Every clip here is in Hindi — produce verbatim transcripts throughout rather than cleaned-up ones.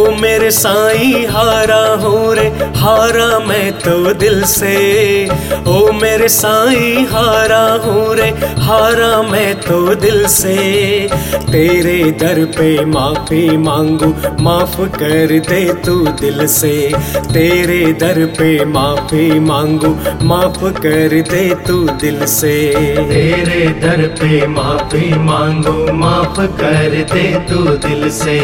मेरे साईं हारा हूँ रे, हारा मैं तो दिल से। ओ मेरे साईं हारा हूँ रे, हारा मैं तो दिल से। तेरे दर पे माफी मांगू, माफ कर दे तू दिल से। तेरे दर पे माफी मांगू, माफ कर दे तू दिल से। तेरे दर पे माफी मांगू, माफ कर दे तू दिल से।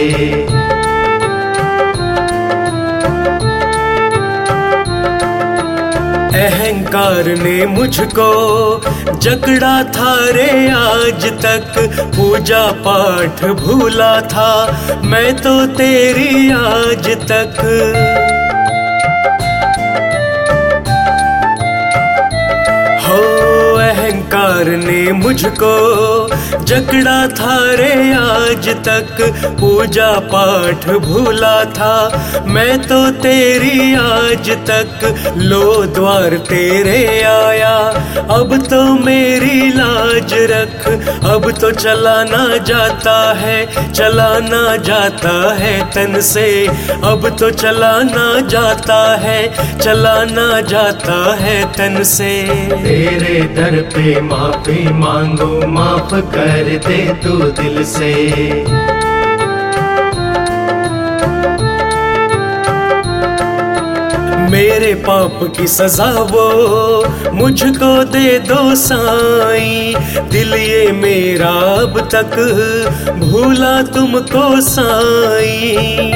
अहंकार ने मुझको जकड़ा था रे आज तक, पूजा पाठ भूला था मैं तो तेरी आज तक। हो अहंकार ने मुझको जकड़ा था रे आज तक, पूजा पाठ भूला था मैं तो तेरी आज तक। लो द्वार तेरे आया, अब तो मेरी लाज रख। अब तो चला ना जाता है, चला ना जाता है तन से। अब तो चला ना जाता है, चला ना जाता है तन से। तेरे दर पे माफी मांगो, माफ कर दे तू दिल से। मेरे पाप की सजा वो मुझको दे दो साईं। दिल ये मेरा अब तक भूला तुमको साईं।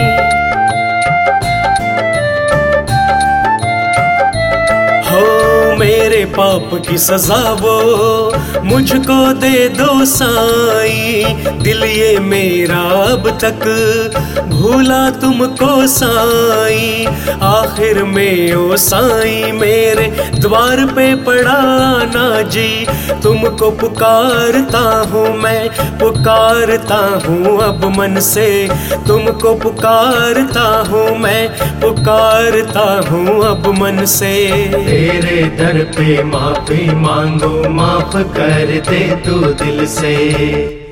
मेरे पाप की सजा वो मुझको दे दो साईं। दिल ये मेरा अब तक भूला तुमको साईं। आखिर में ओ साईं मेरे द्वार पे पड़ा ना जी। तुमको पुकारता हूँ मैं, पुकारता हूँ अब मन से। तुमको पुकारता हूँ मैं, पुकारता हूँ अब मन से। तेरे दर पे माफी मांगो, माफ कर दे तू दिल से।